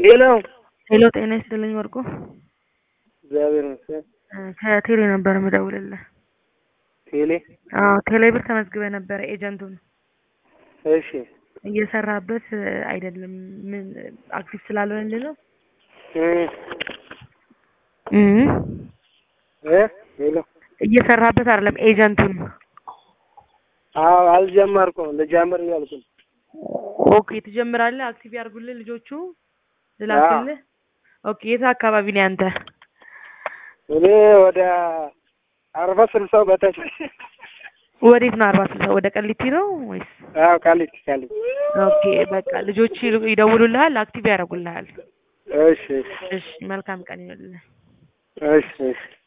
ሄሎ ጤና ይስጥልኝ ወርቁ። እግዚአብሔር ይመስገን። ከቴሌ ነበር የምደውልልህ። ቴሌ? አዎ ቴሌ ብር ተመዝግበህ ነበረ ኤጀንቱን እሺ። እየሰራበት አይደለም። ምን አክቲቭ ስላልሆነልህ ነው? ሄሎ? እየሰራበት አይደለም ኤጀንቱን። አዎ አልጀመርኩም፣ ልጀምር እያልኩ ነው። ኦኬ ትጀምራለህ። አክቲቭ ያርጉልህ ልጆቹ ልላክልህ። ኦኬ የት አካባቢ ነው አንተ? እኔ ወደ 40-60 በታች። ወዴት ነው 40-60? ወደ ቀሊቲ ነው ወይስ? አዎ ቃሊቲ። ኦኬ በቃ ልጆች ይደውሉልሃል፣ አክቲቭ ያደርጉልሃል። እሺ እሺ መልካም ቀን ይሁንልህ። እሺ።